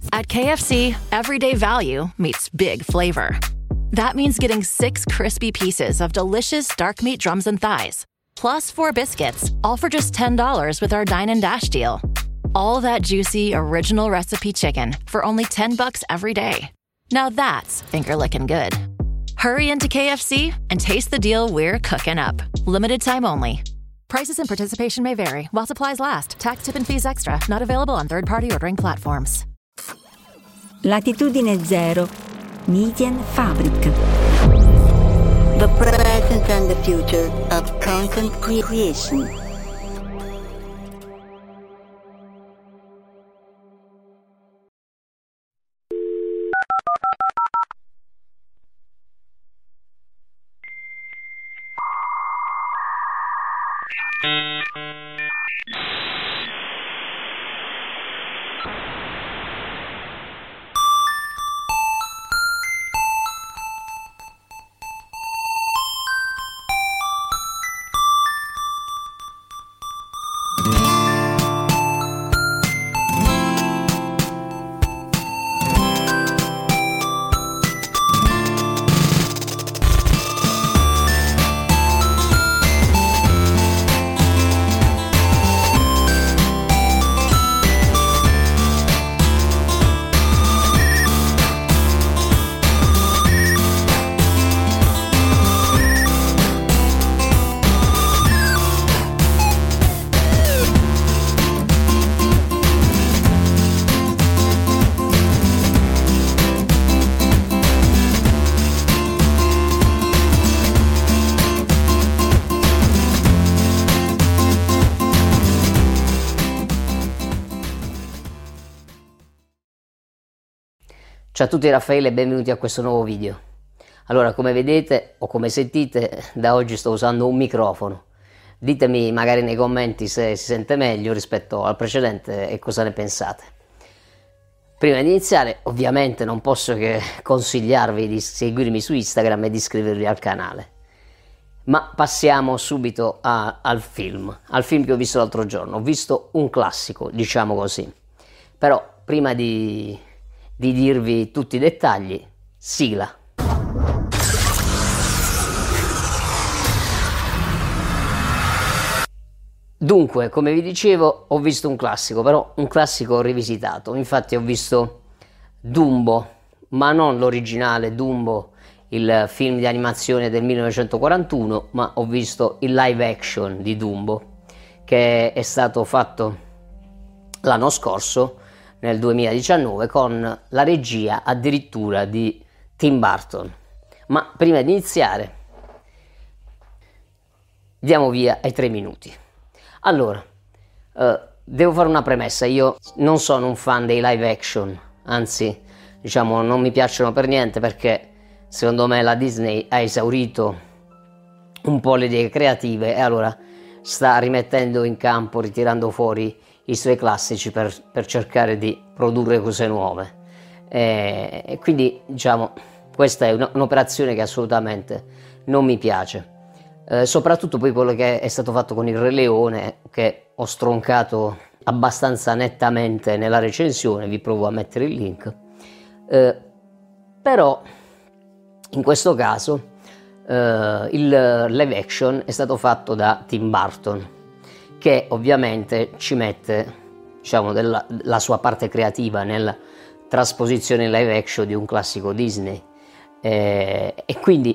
At KFC, everyday value meets big flavor. That means getting 6 crispy pieces of delicious dark meat drums and thighs, plus 4 biscuits, all for just $10 with our Dine and Dash deal. All that juicy, original recipe chicken for only $10 every day. Now that's finger-licking good. Hurry into KFC and taste the deal we're cooking up. Limited time only. Prices and participation may vary while supplies last. Tax, tip, and fees extra. Not available on third-party ordering platforms. Latitudine Zero, Median Fabric. The present and the future of content creation. Ciao a tutti, Raffaele e benvenuti a questo nuovo video. Allora, come vedete o come sentite, da oggi sto usando un microfono. Ditemi magari nei commenti se si sente meglio rispetto al precedente e cosa ne pensate. Prima di iniziare, ovviamente non posso che consigliarvi di seguirmi su Instagram e di iscrivervi al canale. Ma passiamo subito al film che ho visto l'altro giorno. Ho visto un classico, diciamo così. Però prima di dirvi tutti i dettagli, sigla. Dunque, come vi dicevo, ho visto un classico, però un classico rivisitato. Infatti ho visto Dumbo, ma non l'originale Dumbo, il film di animazione del 1941, ma ho visto il live action di Dumbo, che è stato fatto l'anno scorso, nel 2019, con la regia addirittura di Tim Burton. Ma prima di iniziare, diamo via ai 3 minuti. Allora, devo fare una premessa. Io non sono un fan dei live action, anzi, diciamo, non mi piacciono per niente, perché secondo me la Disney ha esaurito un po' le idee creative e allora sta rimettendo in campo, ritirando fuori i suoi classici per cercare di produrre cose nuove, e quindi diciamo questa è un'operazione che assolutamente non mi piace, soprattutto poi quello che è stato fatto con il Re Leone, che ho stroncato abbastanza nettamente nella recensione. Vi provo a mettere il link, però in questo caso il live action è stato fatto da Tim Burton, che ovviamente ci mette, diciamo, la sua parte creativa nella trasposizione in live action di un classico Disney, e quindi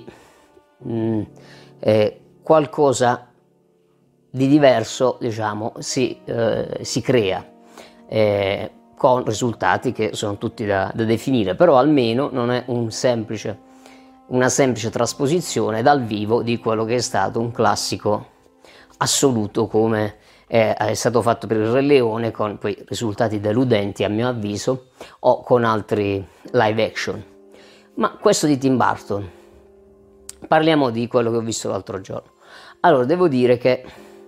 qualcosa di diverso, diciamo, si crea, con risultati che sono tutti da definire, però almeno non è una semplice trasposizione dal vivo di quello che è stato un classico assoluto come è stato fatto per il Re Leone, con poi risultati deludenti a mio avviso, o con altri live action. Ma questo di Tim Burton, parliamo di quello che ho visto l'altro giorno. Allora, devo dire che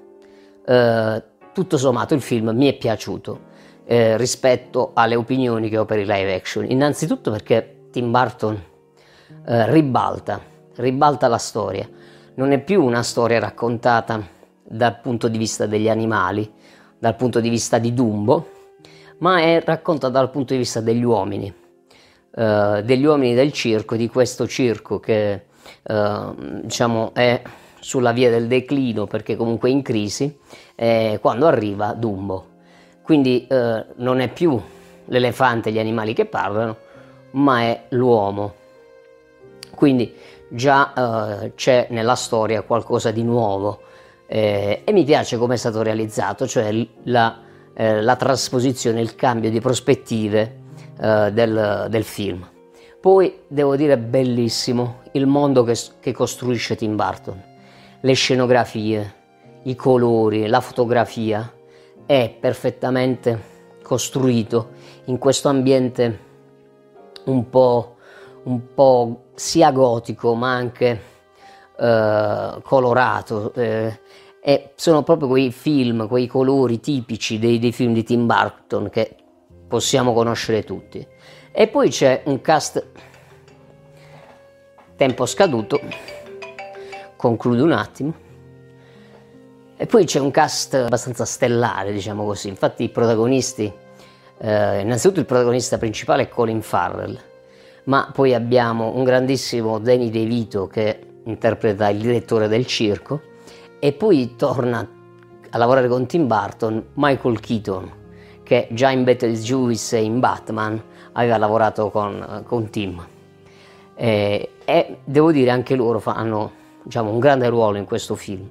tutto sommato il film mi è piaciuto rispetto alle opinioni che ho per i live action. Innanzitutto perché Tim Burton ribalta la storia. Non è più una storia raccontata dal punto di vista degli animali, dal punto di vista di Dumbo, ma è raccontata dal punto di vista degli uomini del circo, di questo circo che diciamo è sulla via del declino perché comunque è in crisi, quando arriva Dumbo. Quindi non è più l'elefante e gli animali che parlano, ma è l'uomo. Quindi già c'è nella storia qualcosa di nuovo, e mi piace come è stato realizzato, cioè la trasposizione, il cambio di prospettive del film. Poi devo dire bellissimo il mondo che costruisce Tim Burton, le scenografie, i colori, la fotografia, è perfettamente costruito in questo ambiente un po' sia gotico ma anche colorato, e sono proprio quei film, quei colori tipici dei film di Tim Burton che possiamo conoscere tutti. E poi c'è un cast, tempo scaduto, concludo un attimo, e poi c'è un cast abbastanza stellare, diciamo così. Infatti i protagonisti, innanzitutto il protagonista principale è Colin Farrell, ma poi abbiamo un grandissimo Danny DeVito che interpreta il direttore del circo, e poi torna a lavorare con Tim Burton Michael Keaton, che già in Beetlejuice e in Batman aveva lavorato con Tim, e devo dire anche loro hanno, diciamo, un grande ruolo in questo film.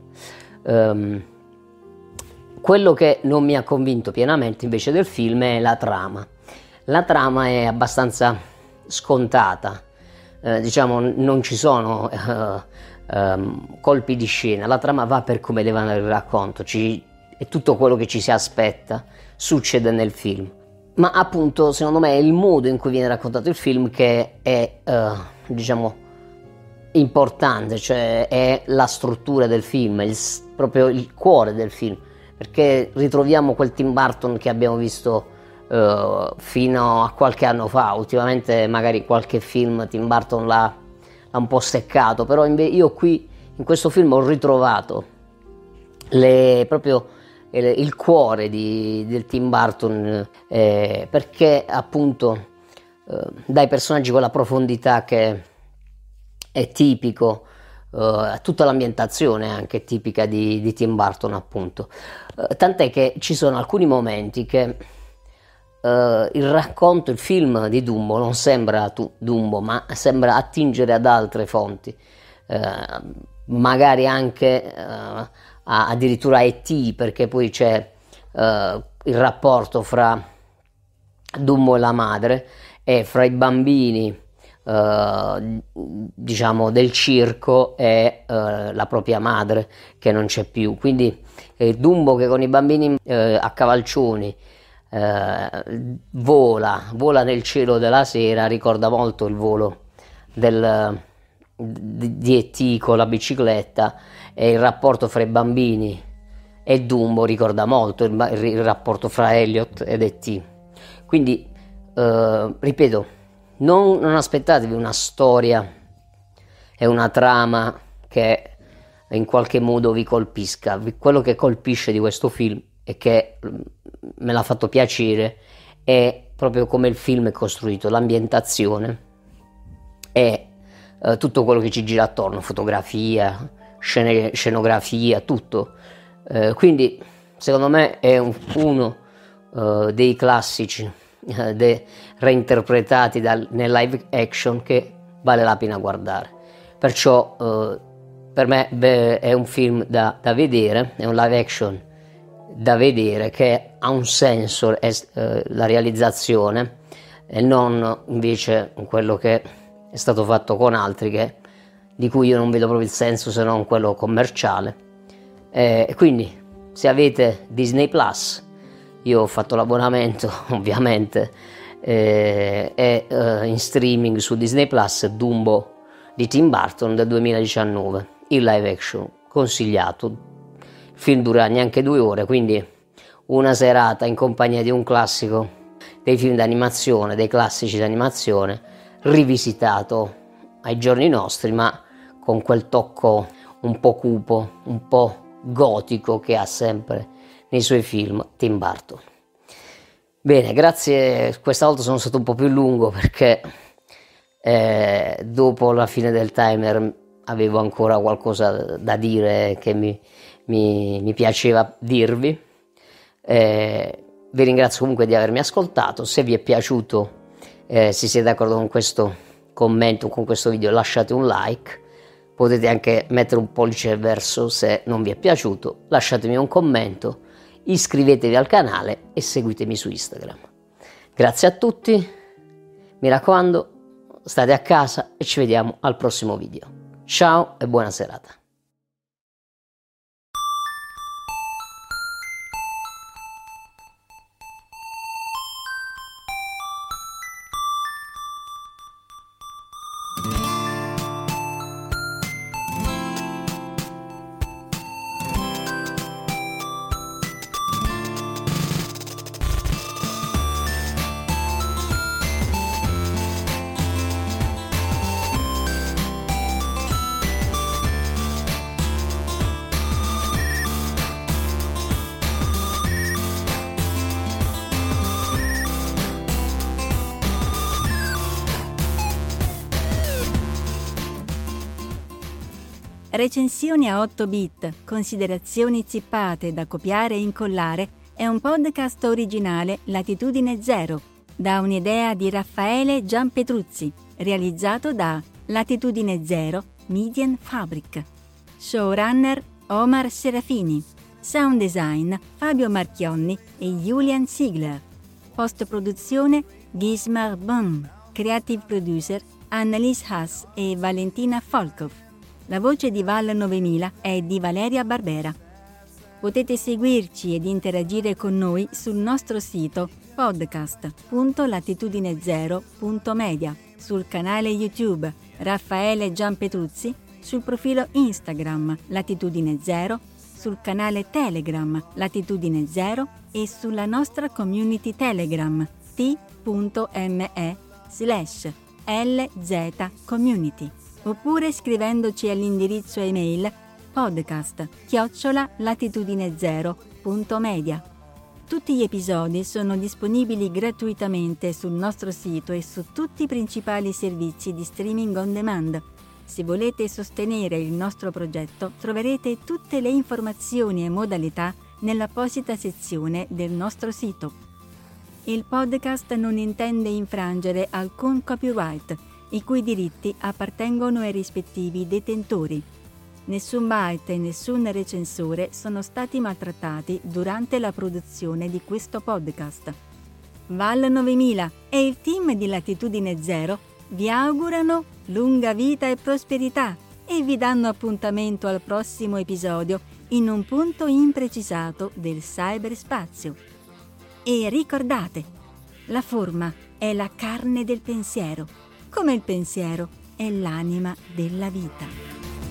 Quello che non mi ha convinto pienamente invece del film è la trama. La trama è abbastanza scontata, diciamo non ci sono colpi di scena, la trama va per come deve andare il racconto, e tutto quello che ci si aspetta succede nel film. Ma appunto secondo me è il modo in cui viene raccontato il film che è diciamo importante, cioè è la struttura del film, proprio il cuore del film, perché ritroviamo quel Tim Burton che abbiamo visto fino a qualche anno fa. Ultimamente magari qualche film Tim Burton l'ha un po' steccato, però io qui in questo film ho ritrovato proprio il cuore del Tim Burton, perché appunto dai personaggi quella profondità che è tipico, tutta l'ambientazione anche tipica di Tim Burton appunto, tant'è che ci sono alcuni momenti che il film di Dumbo non sembra Dumbo, ma sembra attingere ad altre fonti, magari anche addirittura E.T., perché poi c'è il rapporto fra Dumbo e la madre e fra i bambini diciamo del circo e la propria madre che non c'è più, quindi Dumbo che con i bambini a cavalcioni vola nel cielo della sera, ricorda molto il volo di E.T. con la bicicletta, e il rapporto fra i bambini e Dumbo ricorda molto il rapporto fra Elliot ed E.T. Quindi ripeto, non aspettatevi una storia e una trama che in qualche modo vi colpisca. Quello che colpisce di questo film e che me l'ha fatto piacere è proprio come il film è costruito, l'ambientazione e tutto quello che ci gira attorno, fotografia, scenografia, tutto. Quindi secondo me è uno dei classici reinterpretati nel live action che vale la pena guardare. Perciò per me è un film da vedere, è un live action da vedere, che ha un senso la realizzazione, e non invece quello che è stato fatto con altri di cui io non vedo proprio il senso se non quello commerciale. Quindi se avete Disney Plus, io ho fatto l'abbonamento ovviamente, in streaming su Disney Plus, Dumbo di Tim Burton del 2019, il live action consigliato. Il film dura neanche 2 ore, quindi una serata in compagnia di un classico dei film d'animazione, dei classici d'animazione, rivisitato ai giorni nostri, ma con quel tocco un po' cupo, un po' gotico che ha sempre nei suoi film Tim Burton. Bene, grazie, questa volta sono stato un po' più lungo perché dopo la fine del timer avevo ancora qualcosa da dire che mi piaceva dirvi. Vi ringrazio comunque di avermi ascoltato. Se vi è piaciuto, se siete d'accordo con questo commento, con questo video, lasciate un like. Potete anche mettere un pollice verso se non vi è piaciuto, lasciatemi un commento, iscrivetevi al canale e seguitemi su Instagram. Grazie a tutti, mi raccomando, state a casa e ci vediamo al prossimo video. Ciao e buona serata. Recensioni a 8 bit, considerazioni zippate da copiare e incollare è un podcast originale Latitudine Zero, da un'idea di Raffaele Giampetruzzi, realizzato da Latitudine Zero Media Fabric. Showrunner Omar Serafini. Sound design Fabio Marchionni e Julian Ziegler. Post-produzione Gismar Bum. Creative producer Annalise Haas e Valentina Volkov. La voce di Val 9000 è di Valeria Barbera. Potete seguirci ed interagire con noi sul nostro sito podcast.latitudinezero.media, sul canale YouTube Raffaele Giampetruzzi, sul profilo Instagram Latitudine Zero, sul canale Telegram Latitudine Zero e sulla nostra community Telegram t.me/LZCommunity. Oppure scrivendoci all'indirizzo email podcast@latitudinezero.media. Tutti gli episodi sono disponibili gratuitamente sul nostro sito e su tutti i principali servizi di streaming on demand. Se volete sostenere il nostro progetto, troverete tutte le informazioni e modalità nell'apposita sezione del nostro sito. Il podcast non intende infrangere alcun copyright, i cui diritti appartengono ai rispettivi detentori. Nessun byte e nessun recensore sono stati maltrattati durante la produzione di questo podcast. Val 9000 e il team di Latitudine Zero vi augurano lunga vita e prosperità e vi danno appuntamento al prossimo episodio in un punto imprecisato del cyberspazio. E ricordate, la forma è la carne del pensiero, come il pensiero è l'anima della vita.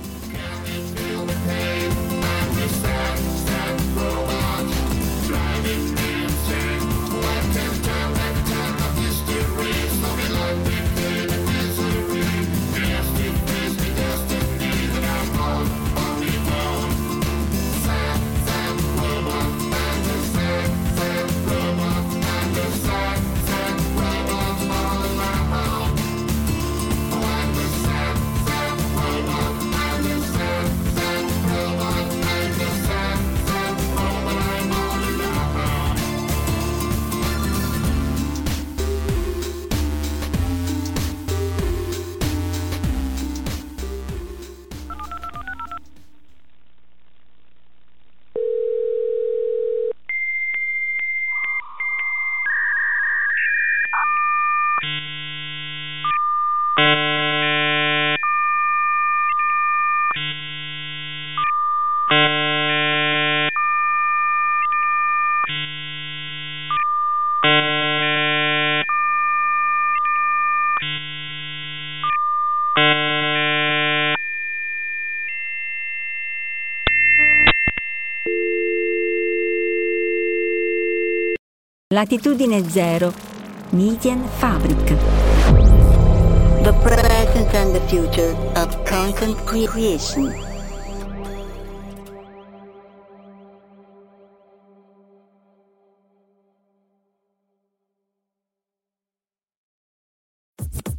Latitudine Zero Media Fabric. The present and the future of content creation.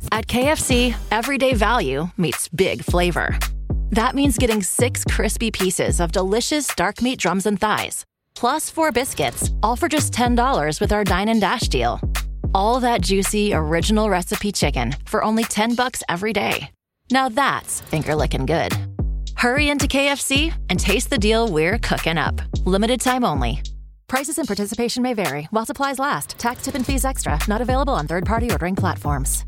At KFC, everyday value meets big flavor. That means getting 6 crispy pieces of delicious dark meat drums and thighs, plus 4 biscuits, all for just $10 with our Dine and Dash deal. All that juicy, original recipe chicken for only $10 every day. Now that's finger-licking good. Hurry into KFC and taste the deal we're cooking up. Limited time only. Prices and participation may vary while supplies last. Tax, tip, and fees extra. Not available on third-party ordering platforms.